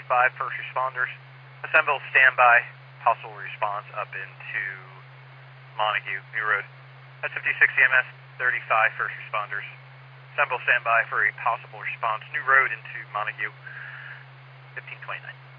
35 first responders. Assemble, standby, possible response up into Montague, New Road. That's 56 EMS, 35 first responders. Assemble, standby for a possible response, New Road into Montague, 1529.